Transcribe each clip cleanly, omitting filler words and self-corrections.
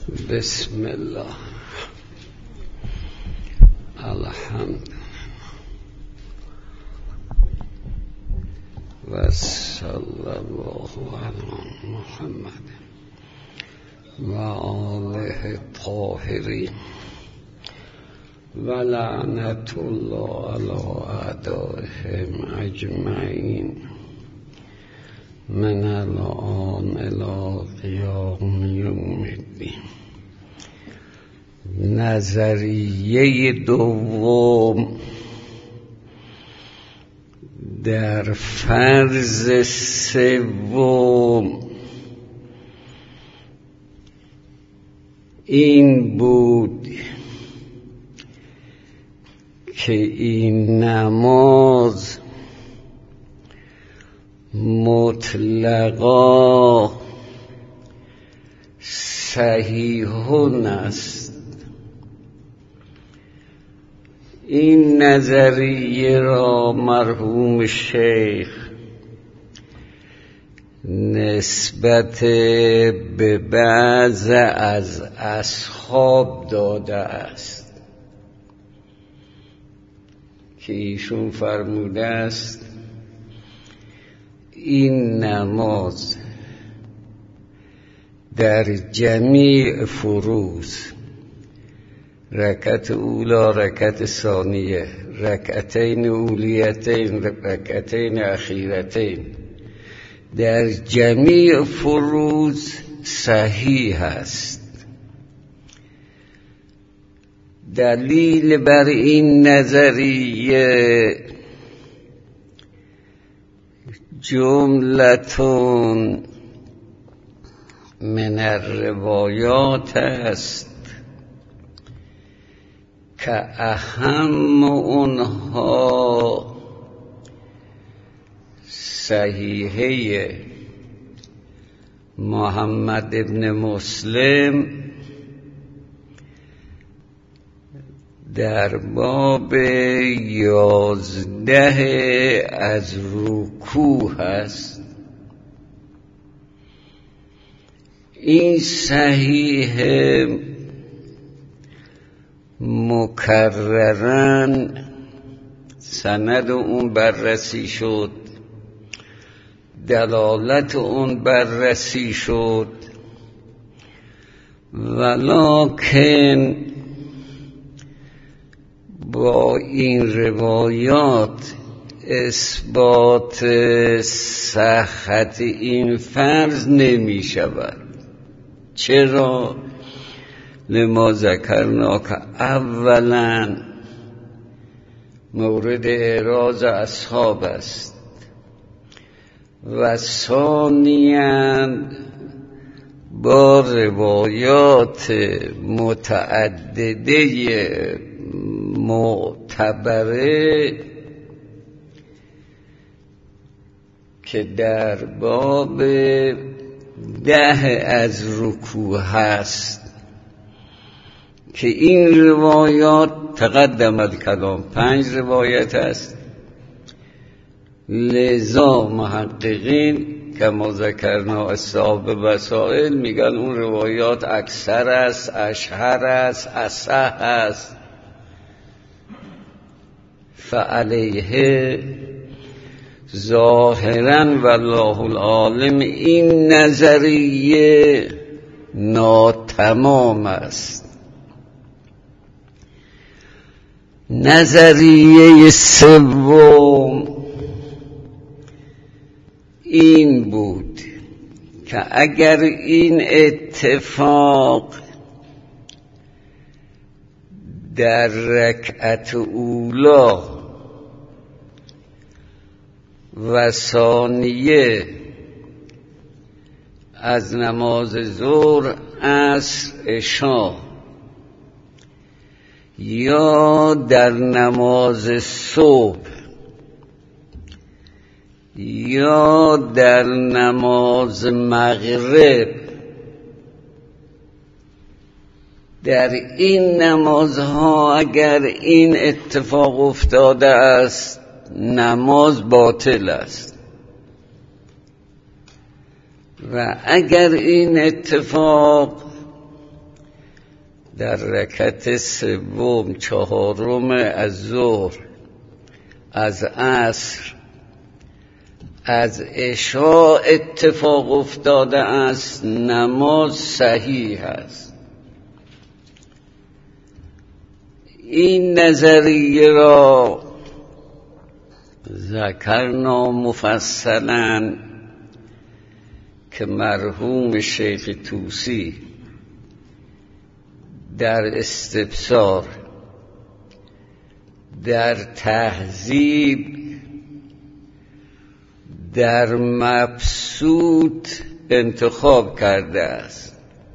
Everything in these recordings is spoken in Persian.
بسم الله الحمد و صلی الله علی محمد و آله الطاهرین و لعنت الله علی اعدائهم اجمعین من الان الی قیام یوم الدین. نظریه دوم در فرض سوم این بود که این نماز مطلقا صحیحون است. این نظریه را مرحوم شیخ نسبت به بعض از اصحاب داده است که ایشون فرموده است این نماز در جمیع فروض، رکعت اولا، رکعت ثانیه، رکعتین اولیتین، رکعتین اخیرتین، در جمیع فروض صحیح است. دلیل بر این نظریه جملتون من الروایات است که اهم اونها صحیحه محمد ابن مسلم در باب 11 از رکوع است. این صحیح مکررن سند اون بررسی شد، دلالت اون بررسی شد، ولکن با این روایات اثبات صحت این فرض نمی شود. چرا؟ لما ذکرنا که اولا مورد اعراض اصحاب است و ثانیاً با روایات متعدده معتبره که در باب 10 از رکوع هست که این روایات تقدم الکلام 5 روایت است. لذا محققین که ما ذکرنا اصحاب وسائل میگن اون روایات اکثر است، اشهر است، اصح است. فعلیه ظاهرا والله العالم این نظریه ناتمام است. نظریه سوم این بود که اگر این اتفاق در رکعت اولا و ثانیه از نماز ظهر، عصر، عشا یا در نماز صبح یا در نماز مغرب، در این نمازها اگر این اتفاق افتاده است نماز باطل است. و اگر این اتفاق در رکعت سوم چهارم از ظهر، از عصر، از عشاء اتفاق افتاده است، نماز صحیح است. این نظریه را ذکرنا مفصلا که مرحوم شیخ طوسی در استبصار، در تهذیب، در مبسوط انتخاب کرده است.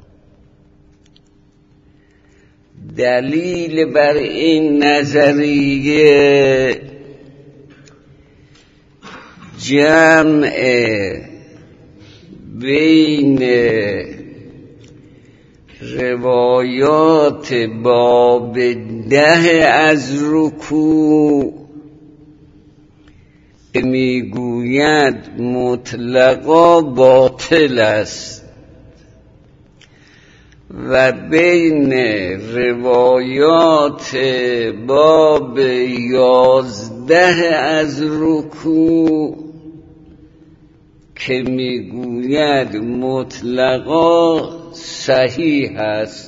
دلیل بر این نظریه جمع بین روایات باب 10 از رکوع که میگوید مطلقا باطل است و بین روایات باب 11 از رکوع که میگوید مطلقا صحیح است.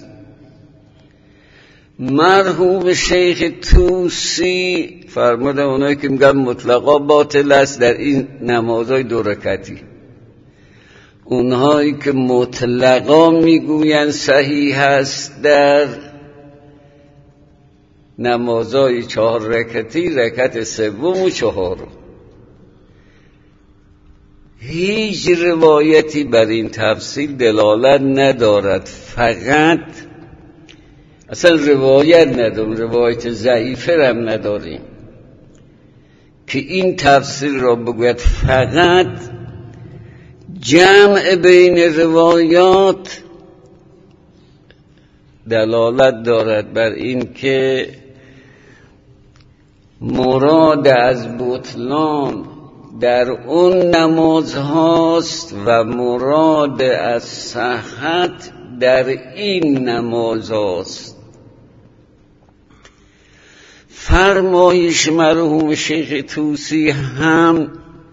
مرحوم شیخ طوسی فرموده اونایی که میگن مطلقا باطل است در این نمازهای دو رکعتی، اونهایی که مطلقا میگوین صحیح است در نمازهای 4 رکعتی، رکعت سوم و چهارم. هیچ روایتی بر این تفصیل دلالت ندارد، فقط اصلا روایت نداریم، روایت ضعیفه هم نداریم که این تفسیر را بگوید. فقط جمع بین روایات دلالت دارد بر این که مراد از بطلان در اون نماز هاست و مراد از صحت در این نماز هاست. فرمایش مرحوم شیخ طوسی هم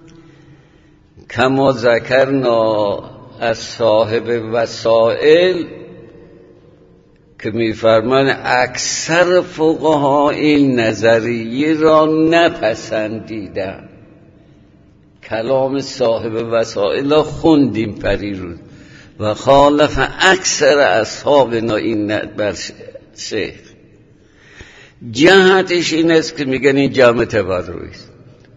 کما ذکرنا از صاحب وسائل که می‌فرمایند اکثر فقها این نظریه را نپسندیدند. کلام صاحب وسائل را خوندیم پریروز و خالف اکثر اصحابنا این بر شیخ. جهتش این است که میگن این جمع تبرعی است.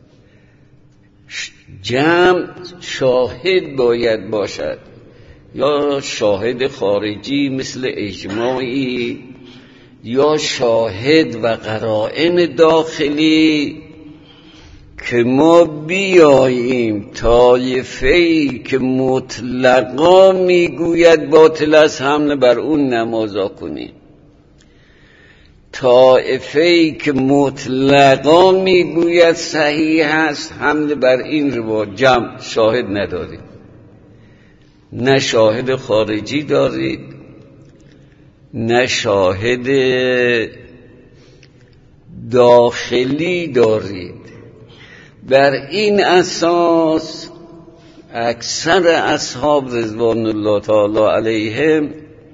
جمع شاهد باید باشد، یا شاهد خارجی مثل اجماعی، یا شاهد و قرائن داخلی، که ما بیاییم طایفه‌ای که مطلقا میگوید باطل است حمله بر اون نمازا کنیم، طایفه‌ای که مطلقا میگوید صحیح است حمله بر این رو جمع شاهد ندارید. نه شاهد خارجی دارید، نه شاهد داخلی دارید. بر این اساس اکثر اصحاب رضوان الله تعالی علیهم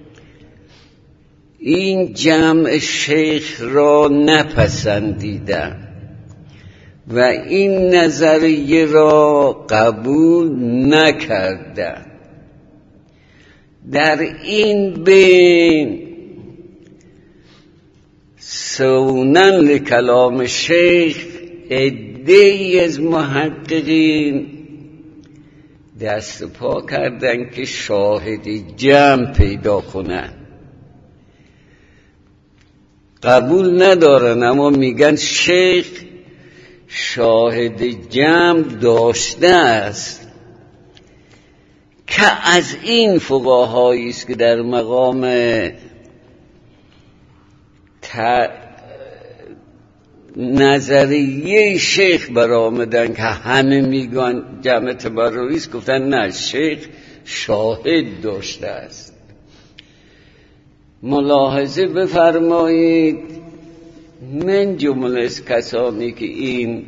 این جمع شیخ را نپسندیدند و این نظریه را قبول نکردند. در این بین سونن لکلام شیخ عده‌ای از محققین دست پا کردن که شاهد جمع پیدا کنن. قبول ندارن، اما میگن شیخ شاهد جمع داشته است، که از این فقهایی است که در مقام نظریه شیخ برآمدن که همه میگن جمع تبرعی است، گفتن نه، شیخ شاهد داشته است. ملاحظه بفرمایید من جمله از کسانی که این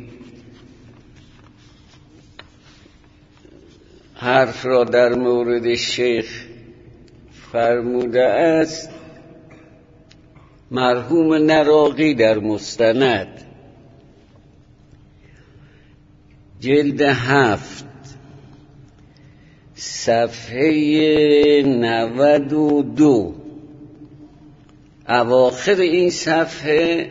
حرف را در مورد شیخ فرموده است مرحوم نراقی در مستند جلد 7 صفحه 92 اواخر این صفحه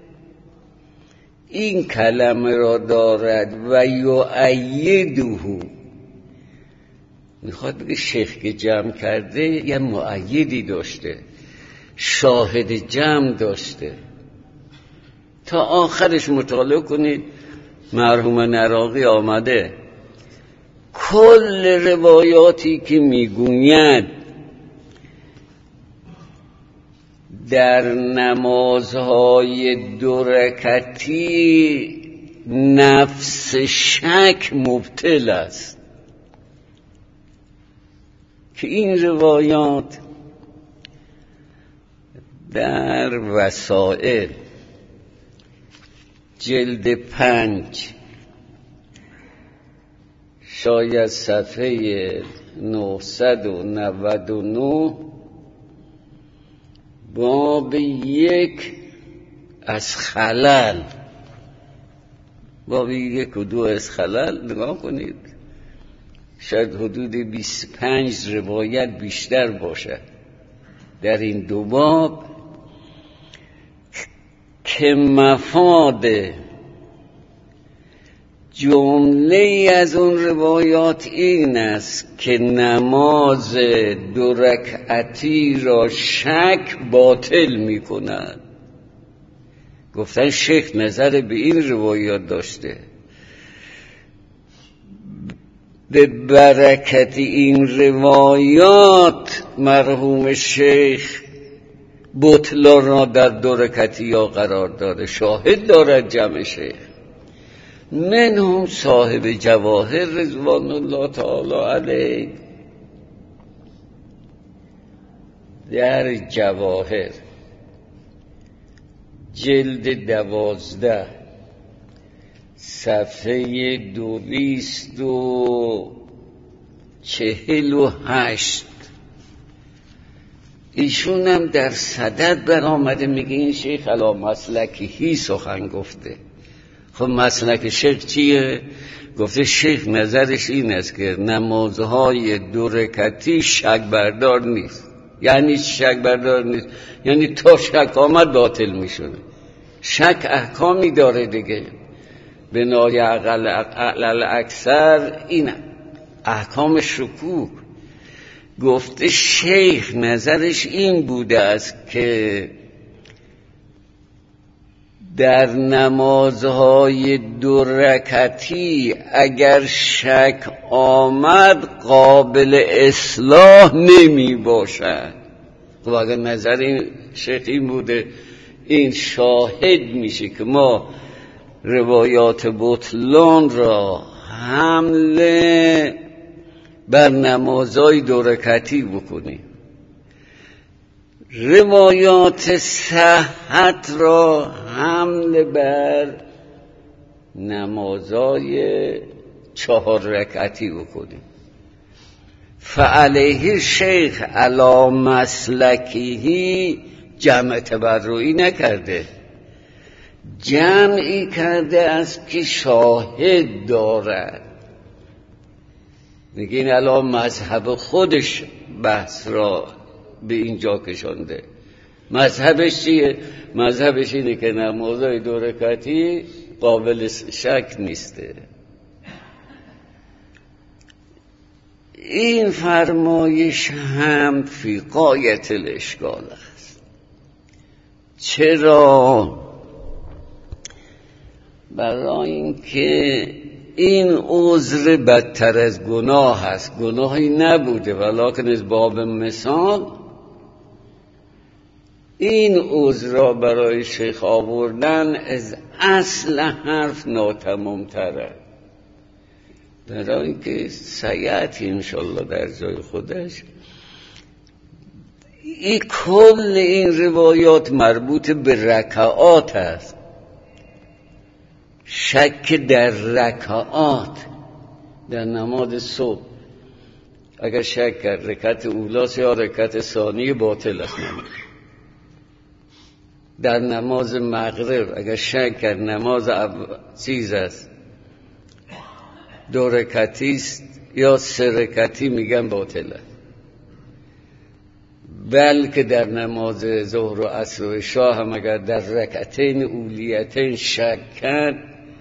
این کلمه را دارد و یؤیده، میخواد بگه شیخ که جمع کرده یه مؤیدی داشته، شاهد جمع داشته. تا آخرش مطالعه کنید مرحوم نراقی آمده کل روایاتی که میگوید در نمازهای 2 رکعتی نفس شک مبطل است، که این روایات در وسائل جلد 5 شاید صفحه 999 باب 1 از خلل، باب 1 و 2 از خلل نگاه کنید، شاید حدود 25 روایت بیشتر باشه در این 2 باب که مفاد جمله از اون روایات این است که نماز 2 رکعتی را شک باطل می کند. گفتن شیخ نظر به این روایات داشته، به برکت این روایات مرحوم شیخ بطلان را در 2 رکعتی ها قرار داده، شاهد دارد جمع شیخ. منهم صاحب جواهر رضوان الله تعالی علیه در جواهر جلد 12 صفحه 248 ایشون هم در صدد برآمده میگه این شیخ علی مسلکهی سخن گفته. خب مسلک شیخ چیه؟ گفته شیخ نظرش این است که نمازهای 2 رکعتی شک بردار نیست. یعنی شک بردار نیست یعنی تا شک آمد باطل میشونه. شک احکامی داره دیگه، بنای عقل اکثر این احکام شکوک. گفته شیخ نظرش این بوده است که در نمازهای 2 رکعتی اگر شک آمد قابل اصلاح نمی باشد. خب اگر نظر این شیخ این بوده، این شاهد میشه که ما روایات بطلان را حمله بر نمازهای 2 رکعتی بکنیم، روایات صحت را حمله بر نمازهای 4 رکعتی بکنیم. فعلیه شیخ علی مسلکیه جمع تبرعی نکرده، جمعی کرده است که شاهد دارد. میگه این علی مذهب خودش بحث را به اینجا کشانده. مذهبش چیه؟ مذهبش اینه که نمازهای 2 رکعتی قابل شک نیسته. این فرمایش هم فی غایت الاشکال است. چرا؟ برای اینکه این عذر بدتر از گناه است. گناهی نبوده ولکن از باب مثال این عذر را برای شیخ آوردن از اصل حرف ناتمام تره، برای اینکه سیعتی انشالله در جای خودش. این کل این روایات مربوط به رکعات است. شک در رکعات در نماز صبح اگر شک کرد رکعت اولاست یا رکعت ثانی باطل است نماز. در نماز مغرب اگر شک کرد نماز چیز است 2 رکعتی است یا 3 رکعتی میگن باطل است. بلکه در نماز ظهر و عصر و عشا هم اگر در رکعتین اولیتین شک کرد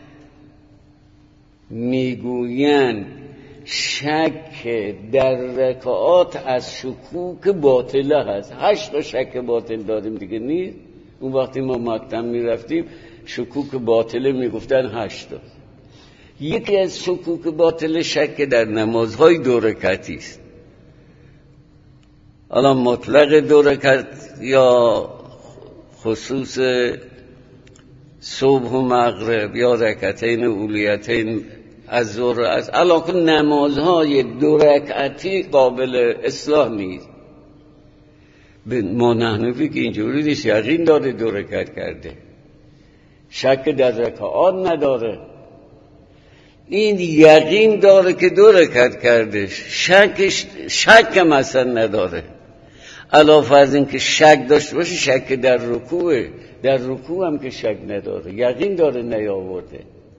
میگویند شک در رکعات از شکوک باطله هست. 8 تا شک باطل داریم دیگه نیست. اون وقتی ما مکتب میرفتیم شکوک باطله میگفتن 8 تا. یکی از شکوک باطله شک در نمازهای 2 رکعتی است. الان مطلق 2 رکعت یا خصوص صبح و مغرب یا رکعتین اولیتین از ظهر از علاقه نمازهای 2 رکعتی قابل اصلاح نیست. ما نحنفی که اینجوری نیست، یقین داره 2 رکعت کرده، شک در رکعات نداره. این یقین داره که 2 رکعت کرده، شک هم اصلا نداره. علاوه از این که شک داشته باشه شک در رکوعه، در رکوع هم که شک نداره، یقین داره نیاورده.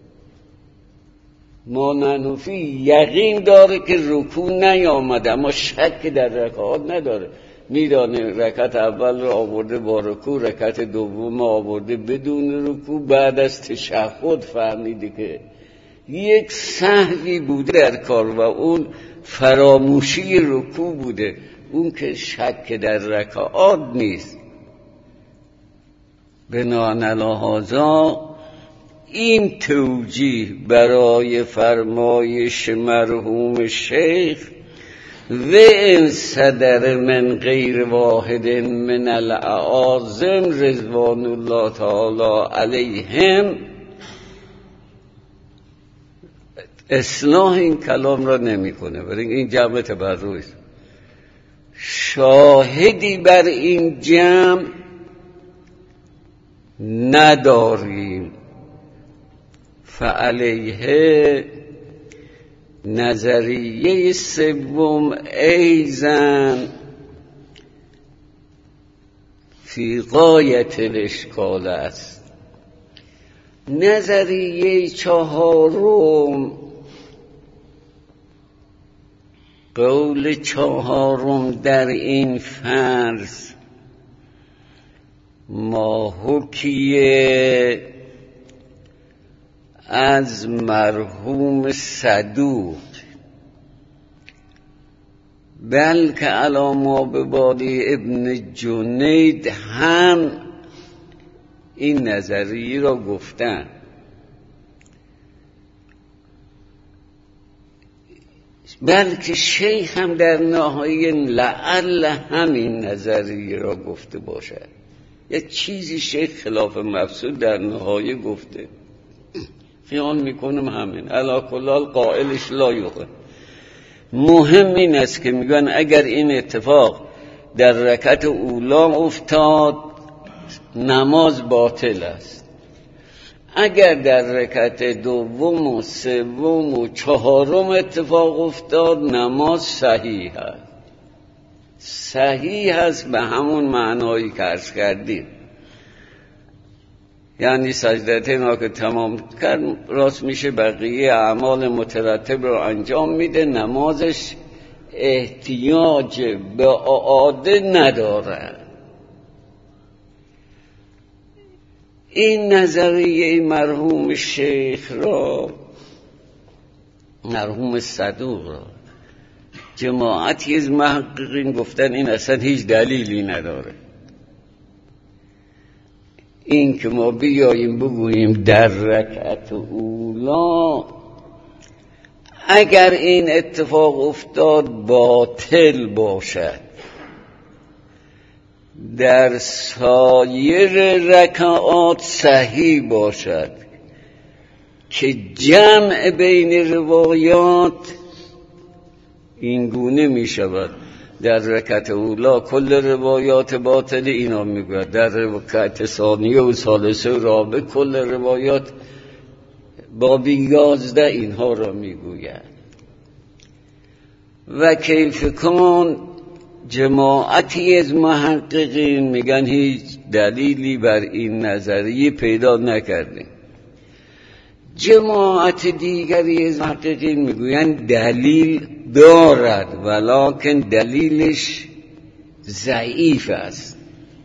ما نحنفی یقین داره که رکوع نیامده اما شک در رکعات نداره. میدانه رکعت اول رو آورده با رکوع، رکعت دوم آورده بدون رکوع، بعد از تشهد فهمیده که یک سهوی بوده در کار و اون فراموشی رکوع بوده. اون که شک در رکعات نیست. بناهن علی هذا این توجیه برای فرمایش مرحوم شیخ و ان صدر من غیر واحد من الاعاظم رضوان الله تعالی علیهم اصلاح این کلام را نمی کنه. برای این جمع تبرعی است. شاهدی بر این جمع نداریم. فعلیه نظریه سوم ایزن فی غایت الاشکال است. نظریه چهارم، قول چهارم در این فرض ما حکیه از مرحوم صدوق بلکه علاما به بادی ابن جنید هم این نظریه را گفتن. بلکه شیخ هم در نهایه لعل همین نظریه را گفته باشد. یک چیزی شیخ خلاف مفسود در نهایه گفته، خیال میکنم همین علا کلال قائلش لا یخه. مهم این است که میگن اگر این اتفاق در رکعت اولا افتاد نماز باطل است، اگر در رکعت دوم و سوم و چهارم اتفاق افتاد نماز صحیح است. صحیح است به همون معنایی که عرض کردیم، یعنی سجدتین ها که تمام کرد راست میشه، بقیه اعمال مترتب رو انجام میده، نمازش احتیاج به اعاده نداره. این نظریه مرحوم شیخ را، مرحوم صدوق را، جماعتی از محققین گفتن این اصلا هیچ دلیلی نداره. این که ما بیاییم بگوییم در رکعت اولا اگر این اتفاق افتاد باطل باشد، در سایر رکعات صحیح باشد، که جمع بین روایات این گونه می شود. در رکعت اولا کل روایات باطل اینا میگوید، در رکعت ثانیه و ثالثه و رابعه کل روایات باب 11 اینها را میگوید. و کیف کن جماعتی از محققین میگن هیچ دلیلی بر این نظریه پیدا نکردیم. جماعت دیگری از محققین میگویند دلیل دارد ولکن دلیلش ضعیف است.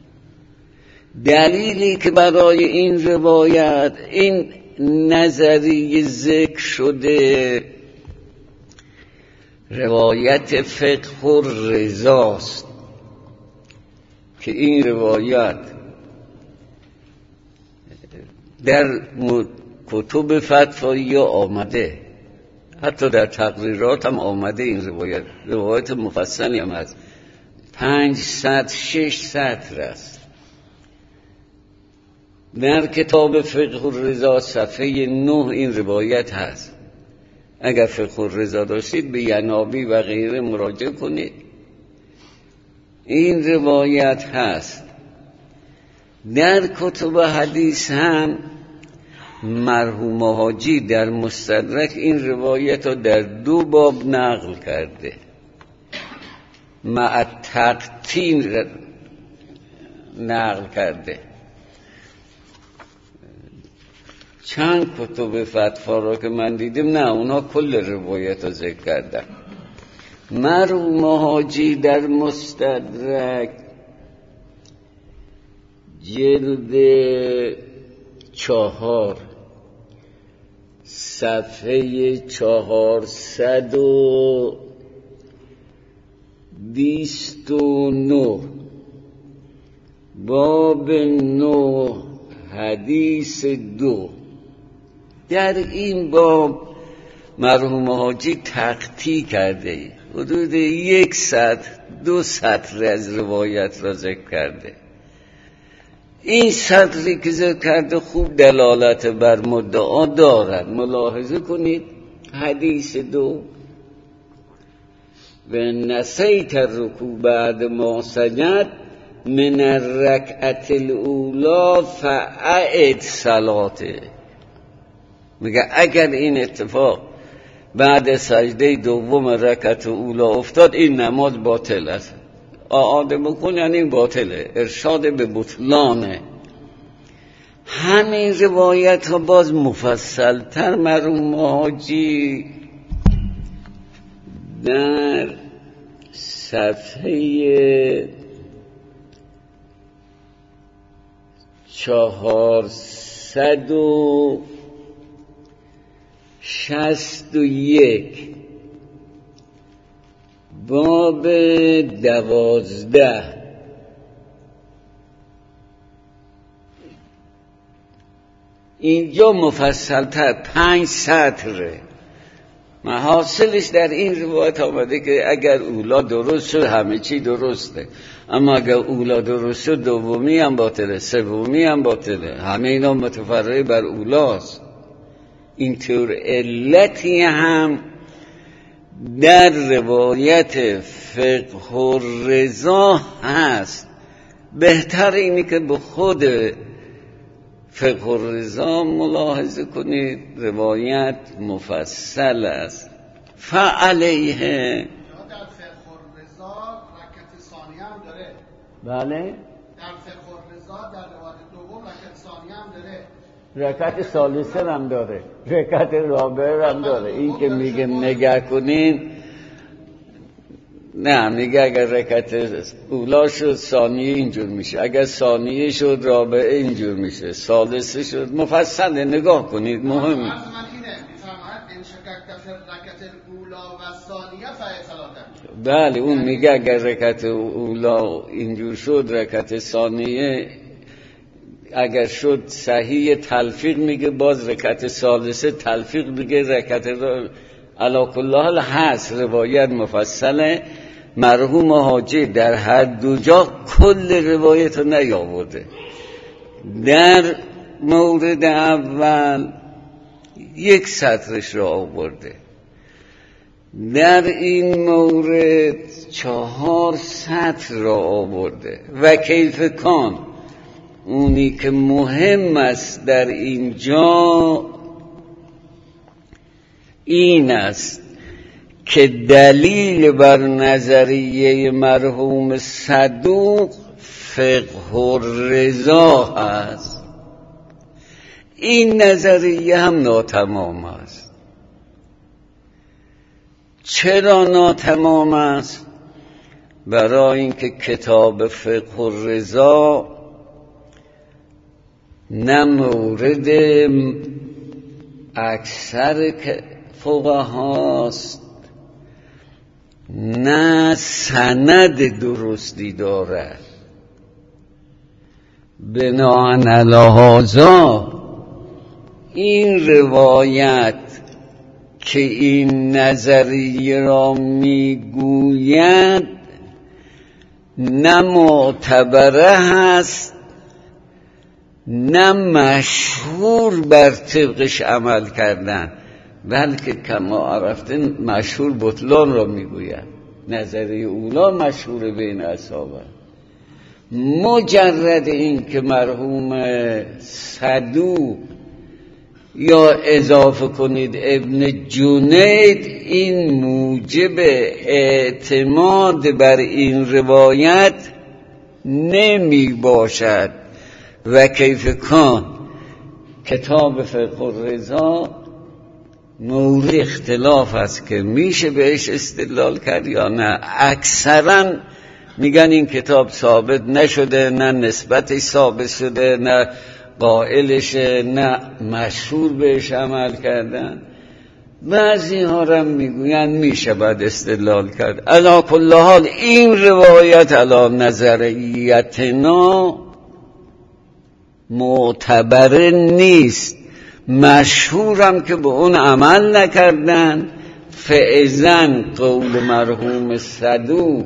دلیلی که برای این روایت این نظریه ذکر شده روایت فقه الرضاست که این روایت در کتب فتوایی آمده، حتی در تقریرات هم آمده. این روایت مفصلی هم هست، 500-6 سطر است. در کتاب فقه الرضا صفحه 9 این روایت هست. اگر فقه الرضا داشتید به ینابی و غیره مراجعه کنید، این روایت هست. در کتب حدیث هم مرحوم حاجی در مستدرک این روایت رو در 2 باب نقل کرده، مع تقطین نقل کرده. چند کتب فتوا را که من دیدم نه اونا کل روایت رو ذکر کردن. مرحوم حاجی در مستدرک جلد 4 صفحه 429 باب 9 حدیث 2 در این باب مرحوم حاجی تقطیع کرده، حدود 1 سطر 2 سطر از روایت را ذکر کرده. این سطری که ذکر کرده خوب دلالت بر مدعا دارد. ملاحظه کنید حدیث 2 و نسیت الرکوع بعد ما سجد من الرکعت الاولی فاعد صلاته. میگه اگر این اتفاق بعد سجده دوم رکعت اولا افتاد این نماز باطل است. اعاده بکن یعنی این باطله، ارشاد به بطلانه. همین روایت ها باز مفصل تر مرحوم حاجی در صفحه 461 باب 12 اینجا مفصل تر 5 سطره. محاصلش در این روایت آمده که اگر اولا درست شد همه چی درسته، اما اگر اولا درست شد دومی هم باطله، سومی هم باطله، همه اینا متفرع بر اولاست. اینطور علتی هم در روایت فقه الرضا هست. بهتر اینه که به خود فقه الرضا ملاحظه کنید، روایت مفصل است. فعلیه در فقه الرضا رکعت ثانیه هم داره. بله در فقه الرضا در روایت دوم رکعت ثانیه هم داره، رکعت ثالثه هم داره، رکعت رابعه هم داره. این که میگه نگه کنین، نه میگه اگر رکعت اولا شد ثانیه اینجور میشه، اگر ثانیه شد رابعه اینجور میشه، ثالثه شد مفصل نگاه کنید. مهم من اینه میفرماید این شکک در رکعت اولا و ثانیه فاعد صلاته. بله اون میگه اگر رکعت اولا اینجور شد رکعت ثانیه اگر شد صحیح تلفیق میگه، باز رکعت ثالثه تلفیق میگه، رکعت علا کل حال هست. روایت مفصله. مرحوم حاجی در هر دو جا کل روایت رو نیاورده. در مورد اول 1 سطرش رو آورده، در این مورد 4 سطر را آورده و کیف کان. اونی که مهم است در اینجا این است که دلیل بر نظریه مرحوم صدوق فقه الرضا است. این نظریه هم ناتمام است. چرا ناتمام است؟ برای اینکه کتاب فقه الرضا نه مورد اکثر فقهاست، نه سند درستی دارد. بناهن علی هذا این روایت که این نظریه را میگوید نه معتبره هست، نه مشهور بر طبقش عمل کردن، بلکه کما عرفتن مشهور بطلان را میگوید. نظریه اولا مشهور بین اصحابه. مجرد این که مرحوم صدوق یا اضافه کنید ابن جنید، این موجب اعتماد بر این روایت نمی باشد. و کیف کان کتاب فقه الرضا مورد اختلاف است که میشه بهش استدلال کرد یا نه. اکثرا میگن این کتاب ثابت نشده، نه نسبتش ثابت شده، نه قائلشه، نه مشهور بهش عمل کردن. بعضی ها هم میگوین میشه بعد استدلال کرد. علی کل حال این روایت علی نظریتنا معتبر نیست. مشهورم که به اون عمل نکردن. فعزن قول مرحوم صدوق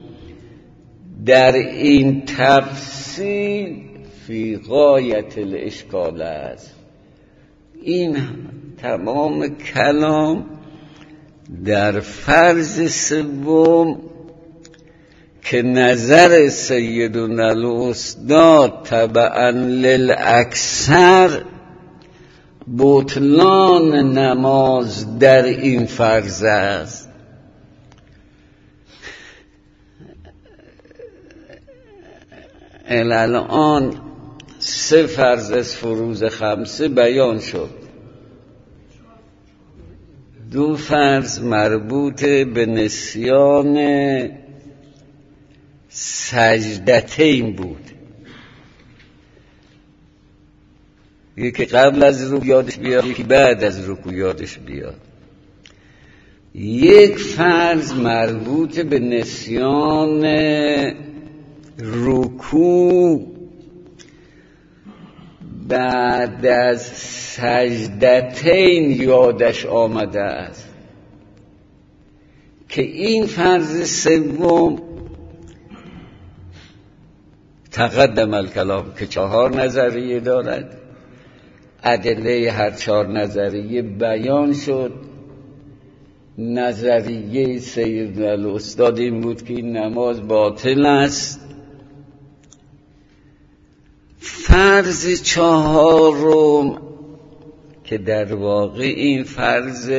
در این تفسیر فی غایت الاشکال است. این تمام کلام در فرض سوم که نظر سیدنا الاستاد تبعا للاکثر بطلان نماز در این فرض است. الان 3 فرض از فروض 5 بیان شد. 2 فرض مربوط به نسیان سجدتین بود. یکی قبل از رکوع یادش بیاد، یکی بعد از رکوع یادش بیاد. 1 فرض مربوط به نسیان رکوع بعد از سجدتین یادش آمده است که این فرض سوم تقدم الکلام که 4 نظریه دارد. ادله هر 4 نظریه بیان شد. نظریه سیدنا الاستاد این بود که این نماز باطل است. فرض 4 که در واقع این فرض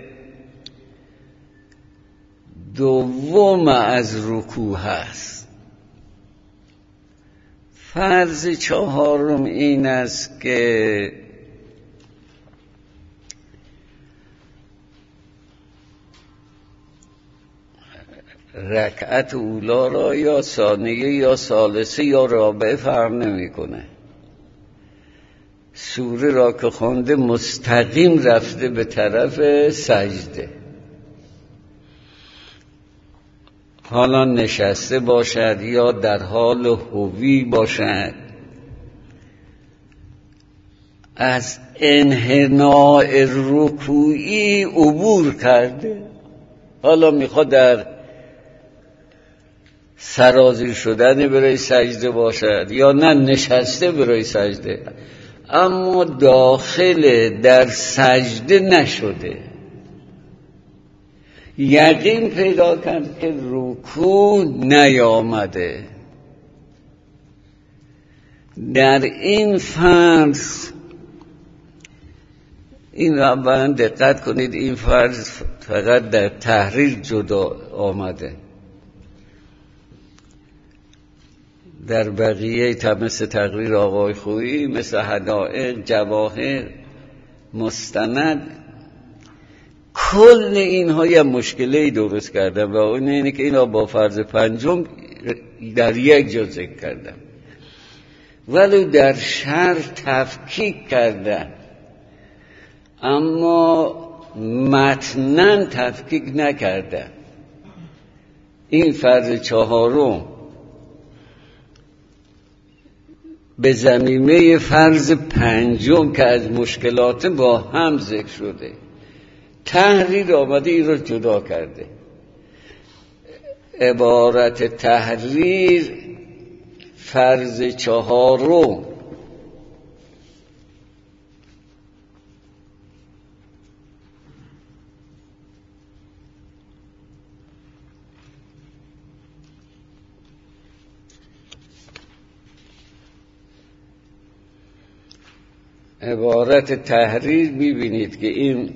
دوم از رکوع هست. فرض 4 این است که رکعت اولا را یا ثانیه یا ثالثه یا رابعه فرق نمی‌کنه. سوره را که خونده مستقیم رفته به طرف سجده. حالا نشسته باشد یا در حال هوی باشد، از انحناء رکوعی عبور کرده. حالا میخواد در سرازیر شدن برای سجده باشد یا نه نشسته برای سجده، اما داخل در سجده نشده. یقین پیدا کرد که رکوع نیامده. در این فرض، این رو اولا دقت کنید، این فرض فقط در تحریر جدا آمده، در بقیه مثل تقریر آقای خویی، مثل حدائق، جواهر، مستند، کل اینها یه مشکلی درست کردن و اون اینه که اینا با فرض پنجم در یک جا ذکر کردن، ولی در شرح تفکیک کردن، اما متناً تفکیک نکردن. این فرض چهارم به ضمیمه فرض پنجم که از مشکلات با هم ذکر شده، تحریر آمده این رو جدا کرده. عبارت تحریر فرض چهارم عبارت تحریر میبینید که این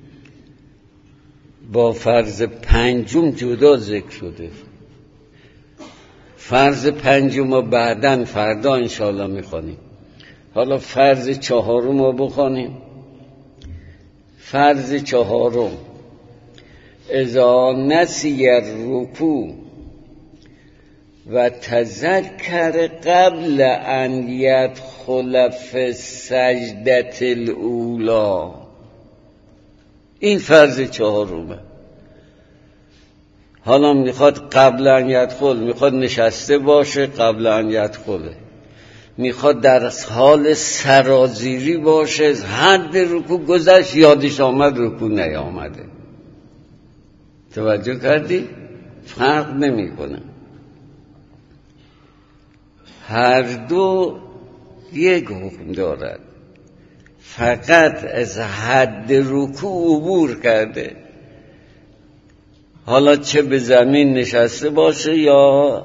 با فرض پنجم جدا ذکر شده. فرض پنجم رو بعداً فردا انشاءالله میخوانیم. حالا فرض چهارم رو بخوانیم. فرض چهارم: اذا نسی الرکوع و تذکر قبل ان یدخل فی السجدة الاولی. این فرض چهارمه. حالا میخواد قبل ان یدخل، میخواد نشسته باشه قبل ان یدخله، میخواد در حال سرازیری باشه، حد رکوع گذشت یادش آمد رکوع نیامده. توجه کردی؟ فرق نمیکنه، هر دو یک حکم دارد. فقط از حد رکوع عبور کرده، حالا چه به زمین نشسته باشه یا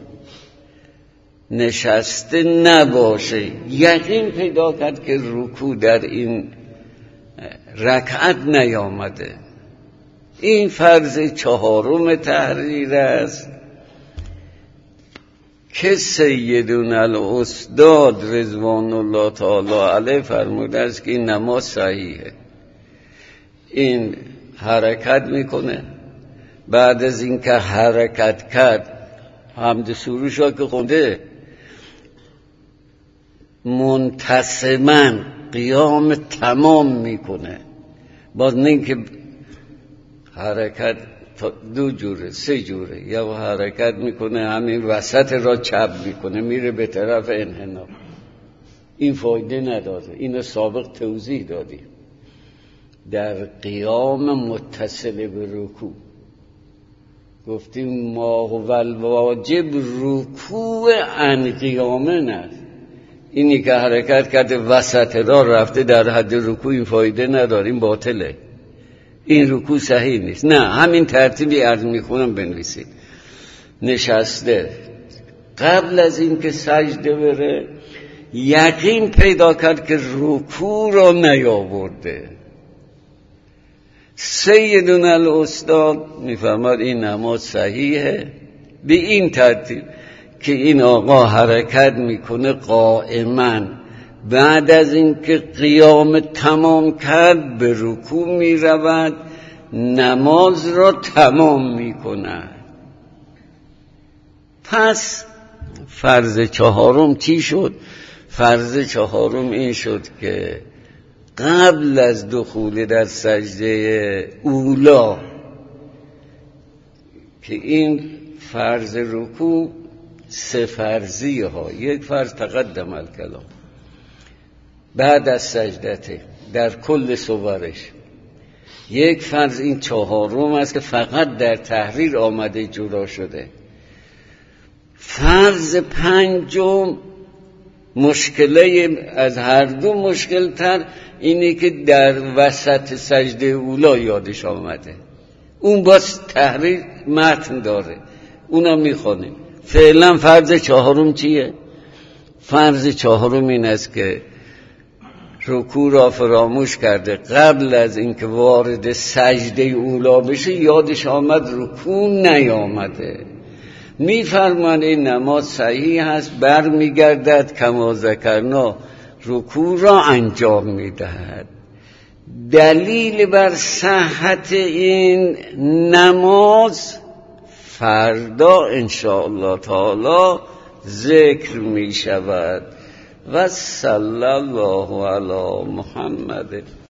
نشسته نباشه، یقین پیدا کرد که رکوع در این رکعت نیامده. این فرض چهارم تحریر است که سیدنا الاستاد رضوان الله تعالی علیه فرموده است که این نماز صحیحه. این حرکت میکنه، بعد از این که حرکت کرد حمد سروش ها که خونده، منتسما قیام تمام میکنه. باز نه که حرکت دو جوره سه جوره، یا حرکت میکنه همین وسط را چپ میکنه میره به طرف انحناء، این فایده نداره. اینو سابق توضیح دادیم در قیام متصل به رکوع، گفتیم ما هو الواجب رکوع عن قیامه نه. اینی که حرکت کرده وسط را رفته در حد رکوع، این فایده نداره، این باطله، این رکوع صحیح نیست. نه، همین ترتیبی عرض میخونم بنویسید. نشسته قبل از این که سجده بره یقین پیدا کرد که رکوع را نیاورده. سیدنا الاستاد میفرماد این نماز صحیحه به این ترتیب که این آقا حرکت میکنه قائما، بعد از اینکه قیام تمام کرد به رکوع میرود، نماز را تمام میکند. پس فرض چهارم چی شد؟ فرض چهارم این شد که قبل از دخول در سجده اولا، که این فرض رکوع سه فرضی ها، یک فرض تقدم الکلام بعد از سجدته در کل صورش، یک فرض این چهارم است که فقط در تحریر آمده جدا شده. فرض پنجم مشکله از هر دو مشکل تر اینه که در وسط سجده اولا یادش آمده، اون باز تحریر متن داره، اونم میخونیم. فعلا فرض چهارم چیه؟ فرض چهارم این است که رکوع را فراموش کرده، قبل از اینکه وارد سجده اولا بشه یادش آمد رکوع نیامده، میفرمان این نماز صحیح هست، بر میگردد کما ذکرنا رکوع را انجام میدهد. دلیل بر صحت این نماز فردا انشاءالله تعالی ذکر می شود. و صلی الله علی محمد.